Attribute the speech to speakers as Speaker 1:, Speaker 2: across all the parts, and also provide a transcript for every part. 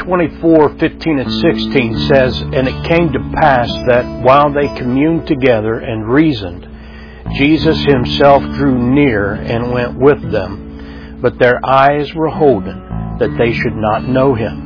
Speaker 1: 24:15 and 16 says, "And it came to pass that while they communed together and reasoned, Jesus himself drew near and went with them, but their eyes were holden that they should not know him."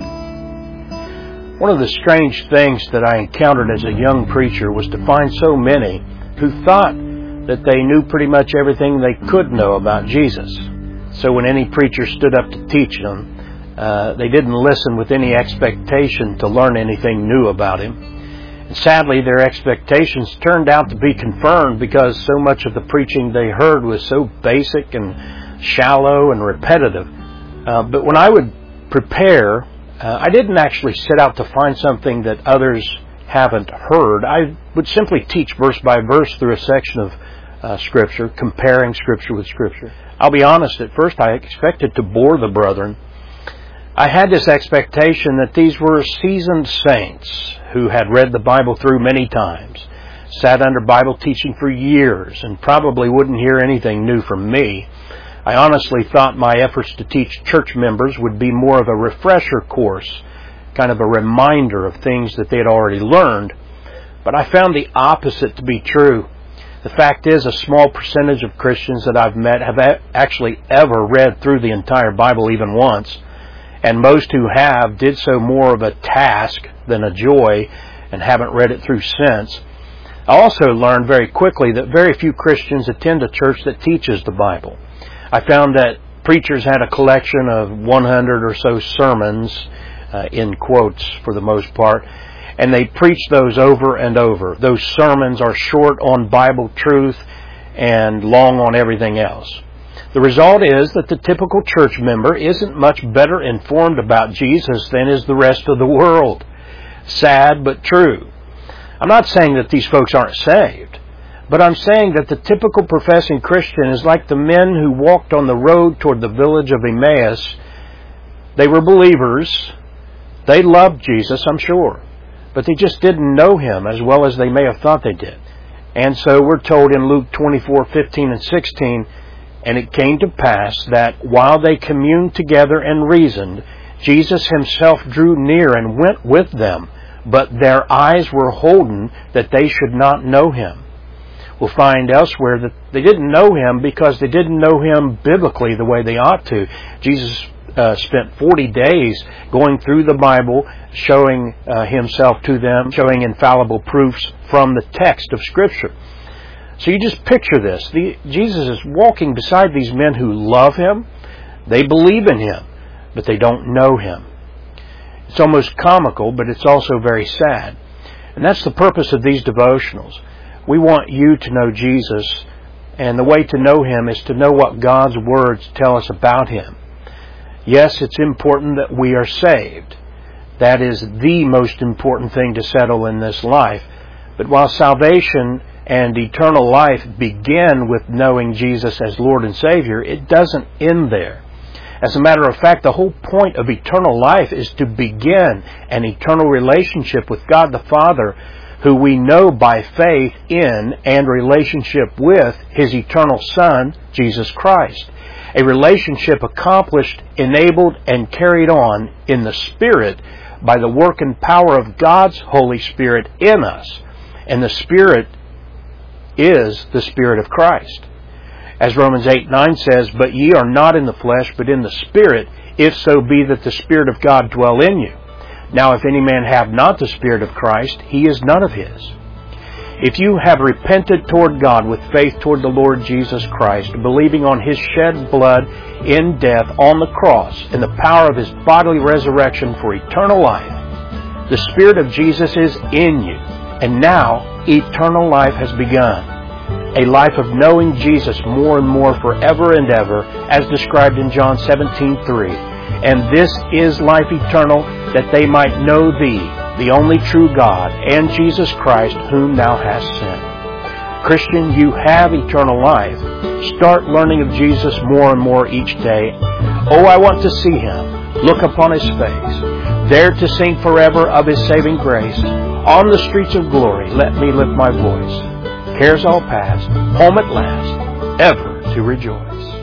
Speaker 1: One of the strange things that I encountered as a young preacher was to find so many who thought that they knew pretty much everything they could know about Jesus. So when any preacher stood up to teach them, they didn't listen with any expectation to learn anything new about him. And sadly, their expectations turned out to be confirmed because so much of the preaching they heard was so basic and shallow and repetitive. But when I would prepare, I didn't actually set out to find something that others haven't heard. I would simply teach verse by verse through a section of Scripture, comparing Scripture with Scripture. I'll be honest, at first I expected to bore the brethren. I had this expectation that these were seasoned saints who had read the Bible through many times, sat under Bible teaching for years, and probably wouldn't hear anything new from me. I honestly thought my efforts to teach church members would be more of a refresher course, kind of a reminder of things that they had already learned. But I found the opposite to be true. The fact is, a small percentage of Christians that I've met have actually ever read through the entire Bible even once. And most who have did so more of a task than a joy and haven't read it through since. I also learned very quickly that very few Christians attend a church that teaches the Bible. I found that preachers had a collection of 100 or so sermons, in quotes for the most part, and they preached those over and over. Those sermons are short on Bible truth and long on everything else. The result is that the typical church member isn't much better informed about Jesus than is the rest of the world. Sad but true. I'm not saying that these folks aren't saved, but I'm saying that the typical professing Christian is like the men who walked on the road toward the village of Emmaus. They were believers. They loved Jesus, I'm sure, but they just didn't know him as well as they may have thought they did. And so we're told in Luke 24:15 and 16, "And it came to pass that while they communed together and reasoned, Jesus himself drew near and went with them, but their eyes were holden that they should not know him." We'll find elsewhere that they didn't know him because they didn't know him biblically the way they ought to. Jesus spent 40 days going through the Bible, showing himself to them, showing infallible proofs from the text of Scripture. So you just picture this. Jesus is walking beside these men who love him. They believe in him, but they don't know him. It's almost comical, but it's also very sad. And that's the purpose of these devotionals. We want you to know Jesus, and the way to know him is to know what God's words tell us about him. Yes, it's important that we are saved. That is the most important thing to settle in this life. But while salvation and eternal life begin with knowing Jesus as Lord and Savior, it doesn't end there. As a matter of fact, the whole point of eternal life is to begin an eternal relationship with God the Father, who we know by faith in and relationship with his eternal Son, Jesus Christ. A relationship accomplished, enabled, and carried on in the Spirit by the work and power of God's Holy Spirit in us. And the Spirit is the Spirit of Christ. As Romans 8:9 says, "But ye are not in the flesh, but in the Spirit, if so be that the Spirit of God dwell in you. Now if any man have not the Spirit of Christ, he is none of his." If you have repented toward God with faith toward the Lord Jesus Christ, believing on his shed blood in death on the cross and the power of his bodily resurrection for eternal life, the Spirit of Jesus is in you, and now eternal life has begun. A life of knowing Jesus more and more forever and ever, as described in John 17:3. "And this is life eternal, that they might know thee, the only true God, and Jesus Christ, whom thou hast sent." Christian, you have eternal life. Start learning of Jesus more and more each day. Oh, I want to see him, look upon his face, there to sing forever of his saving grace. On the streets of glory, let me lift my voice. Cares all past, home at last, ever to rejoice.